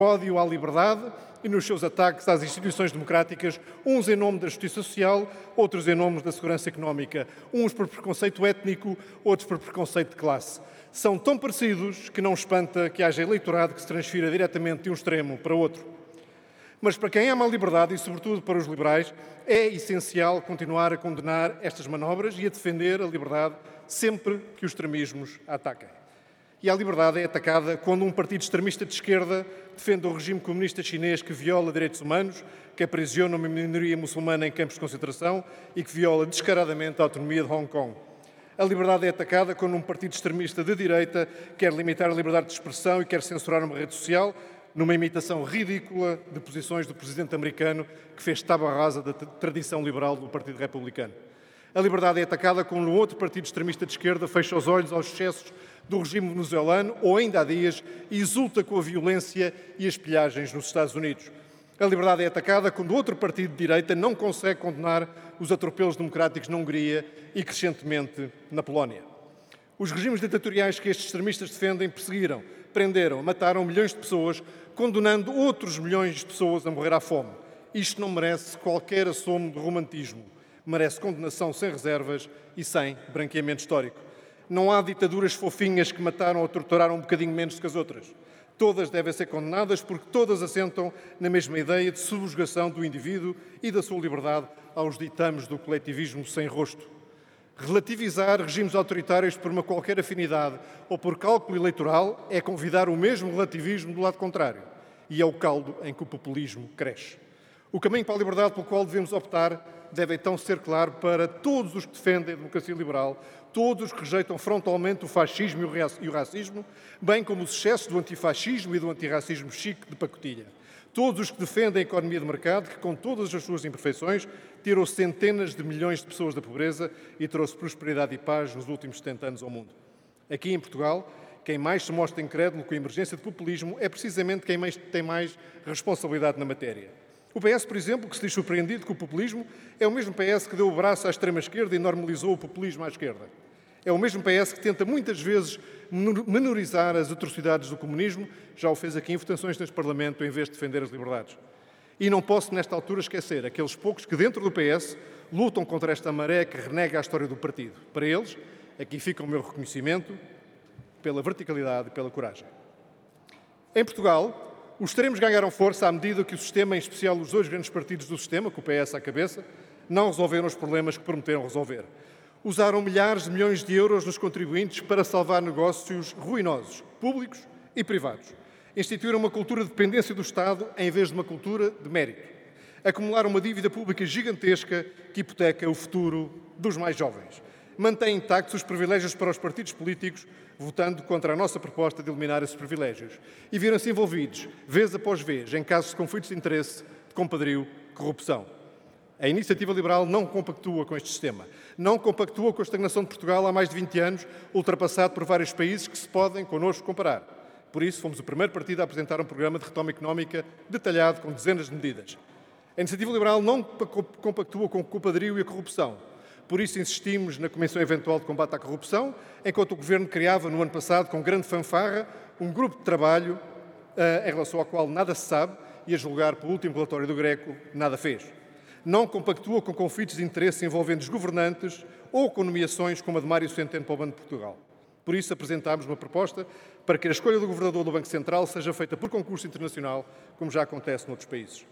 ódio à liberdade e nos seus ataques às instituições democráticas, uns em nome da justiça social, outros em nome da segurança económica, uns por preconceito étnico, outros por preconceito de classe. São tão parecidos que não espanta que haja eleitorado que se transfira diretamente de um extremo para outro. Mas para quem ama a liberdade e, sobretudo, para os liberais, é essencial continuar a condenar estas manobras e a defender a liberdade sempre que os extremismos a ataquem. E a liberdade é atacada quando um partido extremista de esquerda defende o regime comunista chinês que viola direitos humanos, que aprisiona uma minoria muçulmana em campos de concentração e que viola descaradamente a autonomia de Hong Kong. A liberdade é atacada quando um partido extremista de direita quer limitar a liberdade de expressão e quer censurar uma rede social, numa imitação ridícula de posições do presidente americano que fez tábua rasa da tradição liberal do Partido Republicano. A liberdade é atacada quando um outro partido extremista de esquerda fecha os olhos aos excessos do regime venezuelano ou, ainda há dias, exulta com a violência e as pilhagens nos Estados Unidos. A liberdade é atacada quando outro partido de direita não consegue condenar os atropelos democráticos na Hungria e, crescentemente, na Polónia. Os regimes ditatoriais que estes extremistas defendem perseguiram, prenderam, mataram milhões de pessoas, condenando outros milhões de pessoas a morrer à fome. Isto não merece qualquer assomo de romantismo. Merece condenação sem reservas e sem branqueamento histórico. Não há ditaduras fofinhas que mataram ou torturaram um bocadinho menos que as outras. Todas devem ser condenadas porque todas assentam na mesma ideia de subjugação do indivíduo e da sua liberdade aos ditames do coletivismo sem rosto. Relativizar regimes autoritários por uma qualquer afinidade ou por cálculo eleitoral é convidar o mesmo relativismo do lado contrário. E é o caldo em que o populismo cresce. O caminho para a liberdade pelo qual devemos optar deve então ser claro para todos os que defendem a democracia liberal, todos os que rejeitam frontalmente o fascismo e o racismo, bem como os excessos do antifascismo e do antirracismo chique de pacotilha. Todos os que defendem a economia de mercado, que com todas as suas imperfeições tirou centenas de milhões de pessoas da pobreza e trouxe prosperidade e paz nos últimos 70 anos ao mundo. Aqui em Portugal, quem mais se mostra incrédulo com a emergência de populismo é precisamente quem tem mais responsabilidade na matéria. O PS, por exemplo, que se diz surpreendido com o populismo, é o mesmo PS que deu o braço à extrema-esquerda e normalizou o populismo à esquerda. É o mesmo PS que tenta muitas vezes menorizar as atrocidades do comunismo, já o fez aqui em votações neste Parlamento, em vez de defender as liberdades. E não posso, nesta altura, esquecer aqueles poucos que, dentro do PS, lutam contra esta maré que renega a história do partido. Para eles, aqui fica o meu reconhecimento pela verticalidade e pela coragem. Em Portugal, os extremos ganharam força à medida que o sistema, em especial os dois grandes partidos do sistema, com o PS à cabeça, não resolveram os problemas que prometeram resolver. Usaram milhares de milhões de euros dos contribuintes para salvar negócios ruinosos, públicos e privados. Instituíram uma cultura de dependência do Estado em vez de uma cultura de mérito. Acumularam uma dívida pública gigantesca que hipoteca o futuro dos mais jovens. Mantêm intactos os privilégios para os partidos políticos, votando contra a nossa proposta de eliminar esses privilégios. E viram-se envolvidos, vez após vez, em casos de conflitos de interesse, de compadrio, corrupção. A iniciativa liberal não compactua com este sistema. Não compactua com a estagnação de Portugal há mais de 20 anos, ultrapassado por vários países que se podem connosco comparar. Por isso, fomos o primeiro partido a apresentar um programa de retoma económica detalhado com dezenas de medidas. A iniciativa liberal não compactua com o compadrio e a corrupção. Por isso, insistimos na Comissão Eventual de Combate à Corrupção, enquanto o Governo criava, no ano passado, com grande fanfarra, um grupo de trabalho em relação ao qual nada se sabe e, a julgar pelo último relatório do GRECO, nada fez. Não compactua com conflitos de interesse envolvendo os governantes ou com nomeações como a de Mário Centeno para o Banco de Portugal. Por isso, apresentámos uma proposta para que a escolha do governador do Banco Central seja feita por concurso internacional, como já acontece noutros países.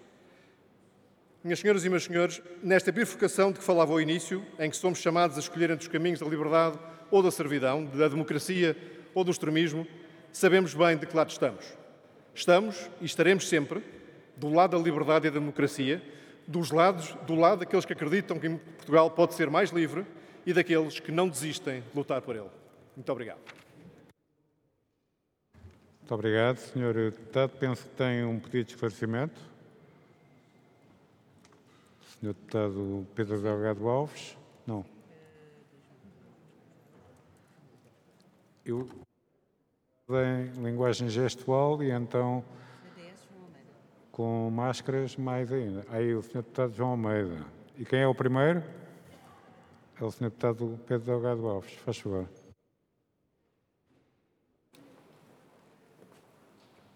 Minhas senhoras e meus senhores, nesta bifurcação de que falava ao início, em que somos chamados a escolher entre os caminhos da liberdade ou da servidão, da democracia ou do extremismo, sabemos bem de que lado estamos. Estamos e estaremos sempre do lado da liberdade e da democracia, do lado daqueles que acreditam que Portugal pode ser mais livre e daqueles que não desistem de lutar por ele. Muito obrigado. Muito obrigado, Sr. Deputado. Penso que tem um pedido de esclarecimento. Sr. Deputado Pedro Delgado Alves. Não. Eu em linguagem gestual e então com máscaras mais ainda. Aí o Sr. Deputado João Almeida. E quem é o primeiro? É o Sr. Deputado Pedro Delgado Alves. Faz favor.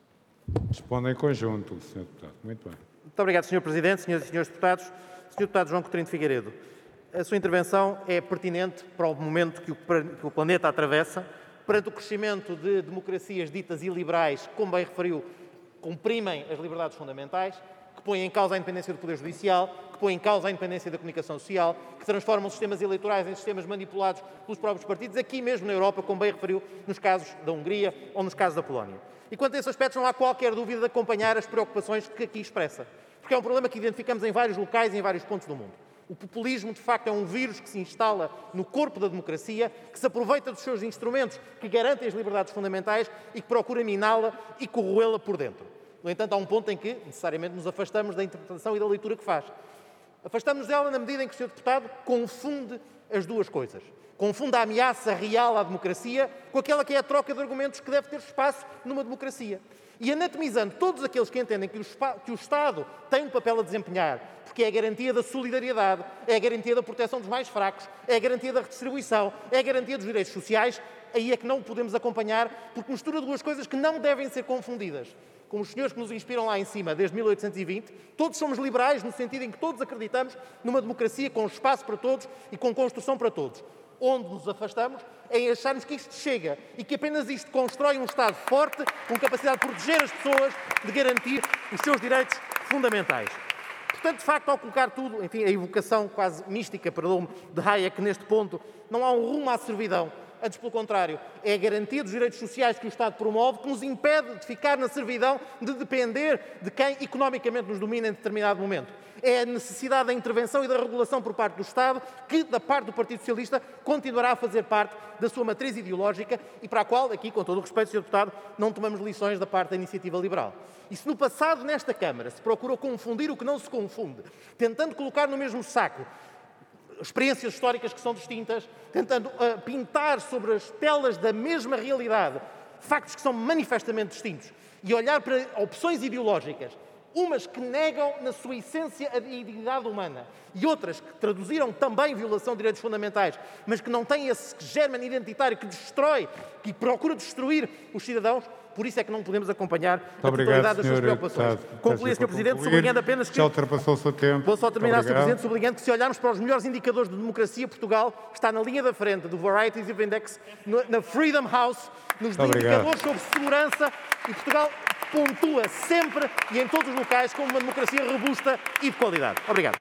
Responda em conjunto, Sr. Deputado. Muito bem. Muito obrigado, Sr. Presidente, senhoras e senhores deputados. Sr. Deputado João Coutinho de Figueiredo, a sua intervenção é pertinente para o momento que o planeta atravessa, perante o crescimento de democracias ditas iliberais, como bem referiu, comprimem as liberdades fundamentais, que põem em causa a independência do Poder Judicial, que põem em causa a independência da comunicação social, que transformam sistemas eleitorais em sistemas manipulados pelos próprios partidos, aqui mesmo na Europa, como bem referiu, nos casos da Hungria ou nos casos da Polónia. E quanto a esses aspectos, não há qualquer dúvida de acompanhar as preocupações que aqui expressa, porque é um problema que identificamos em vários locais e em vários pontos do mundo. O populismo, de facto, é um vírus que se instala no corpo da democracia, que se aproveita dos seus instrumentos que garantem as liberdades fundamentais e que procura miná-la e corroê-la por dentro. No entanto, há um ponto em que, necessariamente, nos afastamos da interpretação e da leitura que faz. Afastamos dela na medida em que o Sr. Deputado confunde as duas coisas. Confunde a ameaça real à democracia com aquela que é a troca de argumentos que deve ter espaço numa democracia. E anatomizando todos aqueles que entendem que o Estado tem um papel a desempenhar, porque é a garantia da solidariedade, é a garantia da proteção dos mais fracos, é a garantia da redistribuição, é a garantia dos direitos sociais, aí é que não o podemos acompanhar, porque mistura duas coisas que não devem ser confundidas. Como os senhores que nos inspiram lá em cima, desde 1820, todos somos liberais no sentido em que todos acreditamos numa democracia com espaço para todos e com construção para todos. Onde nos afastamos é em acharmos que isto chega e que apenas isto constrói um Estado forte, com capacidade de proteger as pessoas, de garantir os seus direitos fundamentais. Portanto, de facto, ao colocar tudo, enfim, a evocação quase mística, perdão-me, de Hayek neste ponto, não há um rumo à servidão. Antes, pelo contrário, é a garantia dos direitos sociais que o Estado promove que nos impede de ficar na servidão, de depender de quem economicamente nos domina em determinado momento. É a necessidade da intervenção e da regulação por parte do Estado que, da parte do Partido Socialista, continuará a fazer parte da sua matriz ideológica e para a qual, aqui, com todo o respeito, Sr. Deputado, não tomamos lições da parte da Iniciativa Liberal. E se no passado, nesta Câmara, se procurou confundir o que não se confunde, tentando colocar no mesmo saco experiências históricas que são distintas, tentando pintar sobre as telas da mesma realidade factos que são manifestamente distintos e olhar para opções ideológicas, umas que negam na sua essência a dignidade humana e outras que traduziram também violação de direitos fundamentais, mas que não têm esse germen identitário que destrói, que procura destruir os cidadãos. Por isso é que não podemos acompanhar a totalidade das suas preocupações. Concluí, Sr. Presidente, sublinhando apenas que... Já ultrapassou o seu tempo. Vou só terminar, Sr. Presidente, sublinhando que se olharmos para os melhores indicadores de democracia, Portugal está na linha da frente do Varieties of Index, na Freedom House, nos indicadores sobre segurança, e Portugal pontua sempre e em todos os locais como uma democracia robusta e de qualidade. Obrigado.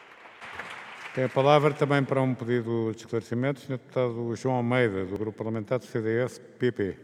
Tem a palavra também para um pedido de esclarecimento o Sr. Deputado João Almeida, do Grupo Parlamentar do CDS-PP.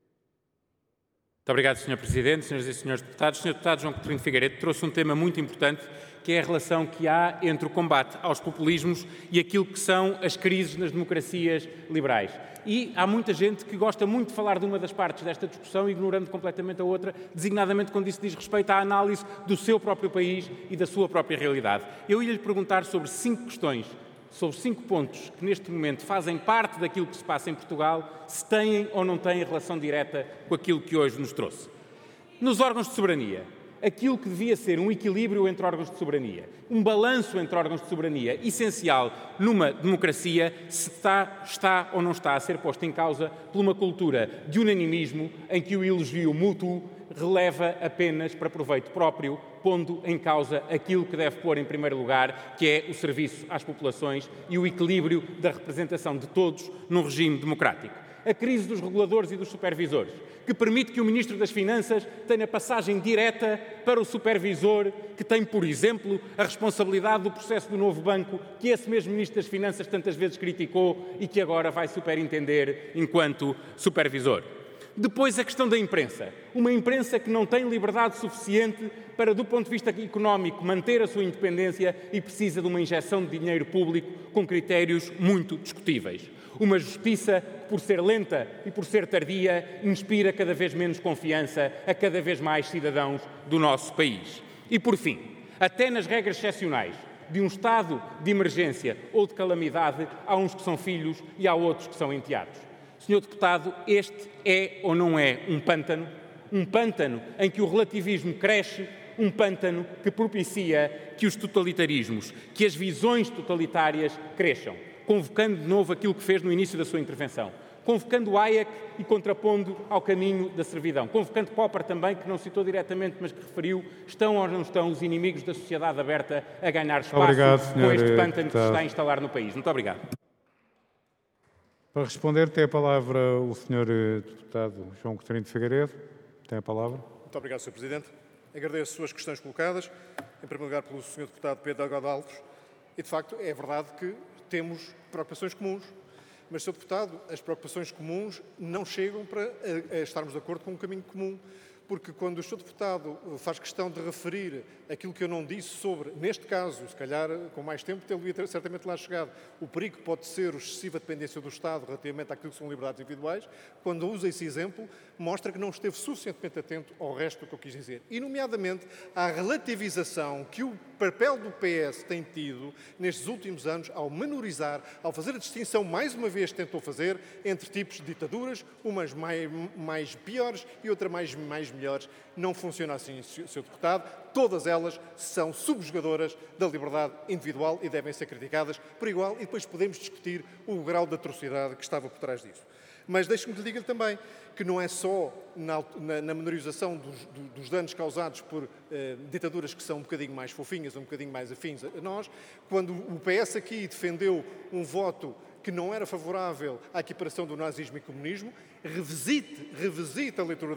Muito obrigado, Sr. Presidente, Sras. e Srs. Deputados. Sr. Deputado João Coutinho de Figueiredo trouxe um tema muito importante, que é a relação que há entre o combate aos populismos e aquilo que são as crises nas democracias liberais. E há muita gente que gosta muito de falar de uma das partes desta discussão, ignorando completamente a outra, designadamente quando isso diz respeito à análise do seu próprio país e da sua própria realidade. Eu ia lhe perguntar sobre 5 questões, sobre 5 pontos que neste momento fazem parte daquilo que se passa em Portugal, se têm ou não têm relação direta com aquilo que hoje nos trouxe. Nos órgãos de soberania, aquilo que devia ser um equilíbrio entre órgãos de soberania, um balanço entre órgãos de soberania essencial numa democracia, se está ou não está a ser posto em causa por uma cultura de unanimismo em que o elogio mútuo releva apenas para proveito próprio, pondo em causa aquilo que deve pôr em primeiro lugar, que é o serviço às populações e o equilíbrio da representação de todos num regime democrático. A crise dos reguladores e dos supervisores, que permite que o Ministro das Finanças tenha passagem direta para o supervisor, que tem, por exemplo, a responsabilidade do processo do novo banco, que esse mesmo Ministro das Finanças tantas vezes criticou e que agora vai superintender enquanto supervisor. Depois, a questão da imprensa. Uma imprensa que não tem liberdade suficiente para, do ponto de vista económico, manter a sua independência e precisa de uma injeção de dinheiro público com critérios muito discutíveis. Uma justiça que, por ser lenta e por ser tardia, inspira cada vez menos confiança a cada vez mais cidadãos do nosso país. E, por fim, até nas regras excepcionais de um estado de emergência ou de calamidade, há uns que são filhos e há outros que são enteados. Senhor Deputado, este é ou não é um pântano? Um pântano em que o relativismo cresce, um pântano que propicia que os totalitarismos, que as visões totalitárias cresçam, convocando de novo aquilo que fez no início da sua intervenção. convocando o Hayek e contrapondo ao caminho da servidão, convocando Popper também, que não citou diretamente, mas que referiu, estão ou não estão os inimigos da sociedade aberta a ganhar espaço com este pântano que se está a instalar no país. Muito obrigado. Para responder, tem a palavra o Sr. Deputado João Coutinho de Figueiredo. Tem a palavra. Muito obrigado, Sr. Presidente. Agradeço as suas questões colocadas, em primeiro lugar pelo Sr. Deputado Pedro Delgado Alves. E, de facto, é verdade que temos preocupações comuns. Mas, Sr. Deputado, as preocupações comuns não chegam para estarmos de acordo com um caminho comum. Porque quando o Sr. Deputado faz questão de referir aquilo que eu não disse sobre, neste caso, se calhar com mais tempo, ele devia ter certamente lá chegado, o perigo que pode ser a excessiva dependência do Estado relativamente àquilo que são liberdades individuais, quando usa esse exemplo, mostra que não esteve suficientemente atento ao resto do que eu quis dizer. E, nomeadamente, à relativização que o papel do PS tem tido nestes últimos anos ao menorizar, ao fazer a distinção, mais uma vez tentou fazer, entre tipos de ditaduras, umas mais piores e outras mais melhores. Não funciona assim, Sr. Deputado. Todas elas são subjugadoras da liberdade individual e devem ser criticadas por igual, e depois podemos discutir o grau de atrocidade que estava por trás disso. Mas deixe-me que lhe diga também que não é só na menorização dos danos causados por ditaduras que são um bocadinho mais fofinhas, um bocadinho mais afins a nós. Quando o PS aqui defendeu um voto que não era favorável à equiparação do nazismo e comunismo, revisite a leitura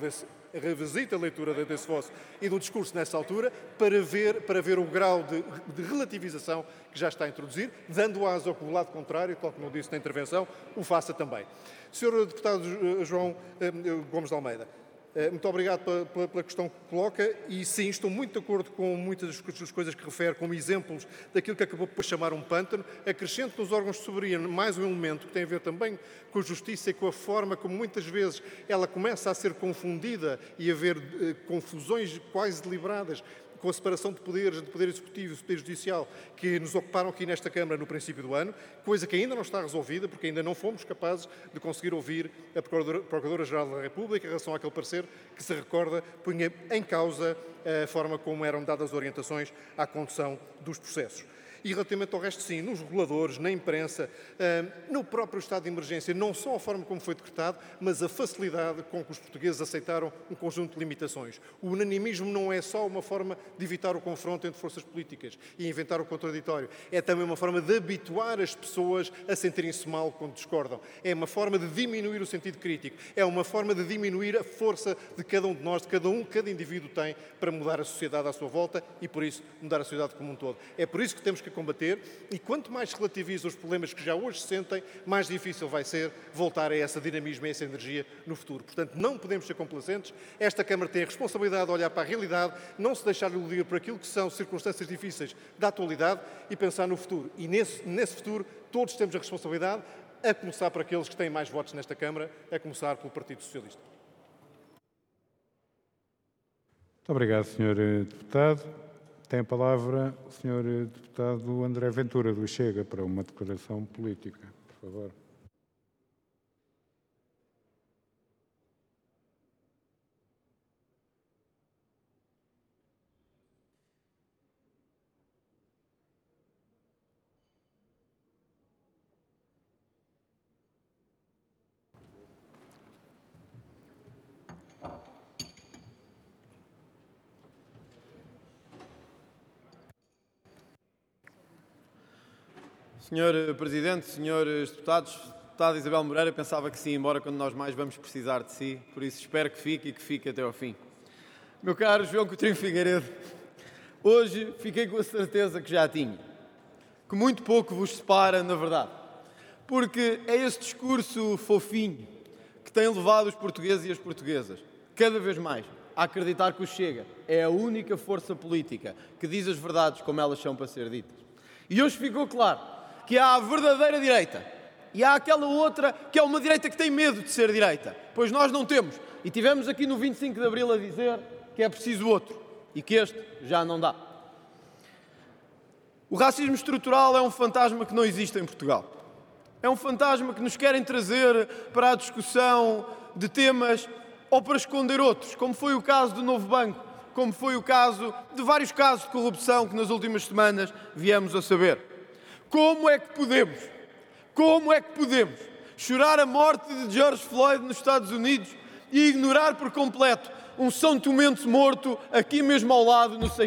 desse voto e do discurso nessa altura para ver o grau de relativização que já está a introduzir, dando asa ao que o lado contrário, tal como eu disse na intervenção, o faça também. Sr. Deputado João Gomes de Almeida, muito obrigado pela questão que coloca e sim, estou muito de acordo com muitas das coisas que refere como exemplos daquilo que acabou por chamar um pântano. Acrescento nos órgãos de soberania mais um elemento que tem a ver também com a justiça e com a forma como muitas vezes ela começa a ser confundida e a haver confusões quase deliberadas com a separação de poderes, de poder executivo e poder judicial, que nos ocuparam aqui nesta Câmara no princípio do ano, coisa que ainda não está resolvida, porque ainda não fomos capazes de conseguir ouvir a Procuradora-Geral da República em relação àquele parecer que se recorda punha em causa a forma como eram dadas orientações à condução dos processos. E relativamente ao resto, sim, nos reguladores, na imprensa, no próprio estado de emergência, não só a forma como foi decretado, mas a facilidade com que os portugueses aceitaram um conjunto de limitações. O unanimismo não é só uma forma de evitar o confronto entre forças políticas e inventar o contraditório. É também uma forma de habituar as pessoas a sentirem-se mal quando discordam. É uma forma de diminuir o sentido crítico. É uma forma de diminuir a força de cada um de nós, de cada indivíduo tem para mudar a sociedade à sua volta e, por isso, mudar a sociedade como um todo. É por isso que temos que combater, e quanto mais se relativiza os problemas que já hoje se sentem, mais difícil vai ser voltar a esse dinamismo e a essa energia no futuro. Portanto, não podemos ser complacentes. Esta Câmara tem a responsabilidade de olhar para a realidade, não se deixar iludir por aquilo que são circunstâncias difíceis da atualidade e pensar no futuro. E nesse futuro, todos temos a responsabilidade, a começar por aqueles que têm mais votos nesta Câmara, a começar pelo Partido Socialista. Muito obrigado, Sr. Deputado. Tem a palavra o Sr. Deputado André Ventura, do Chega, para uma declaração política. Por favor. Senhor Presidente, senhores deputados, deputada Isabel Moreira pensava que sim, embora quando nós mais vamos precisar de si, por isso espero que fique e que fique até ao fim. Meu caro João Coutinho Figueiredo, hoje fiquei com a certeza que já tinha, que muito pouco vos separa na verdade, porque é esse discurso fofinho que tem levado os portugueses e as portuguesas, cada vez mais, a acreditar que o Chega é a única força política que diz as verdades como elas são para ser ditas. E hoje ficou claro que há a verdadeira direita e há aquela outra que é uma direita que tem medo de ser direita, pois nós não temos. E tivemos aqui no 25 de Abril a dizer que é preciso outro e que este já não dá. O racismo estrutural é um fantasma que não existe em Portugal. É um fantasma que nos querem trazer para a discussão de temas ou para esconder outros, como foi o caso do Novo Banco, como foi o caso de vários casos de corrupção que nas últimas semanas viemos a saber. Como é que podemos chorar a morte de George Floyd nos Estados Unidos e ignorar por completo um São Tomense morto aqui mesmo ao lado, no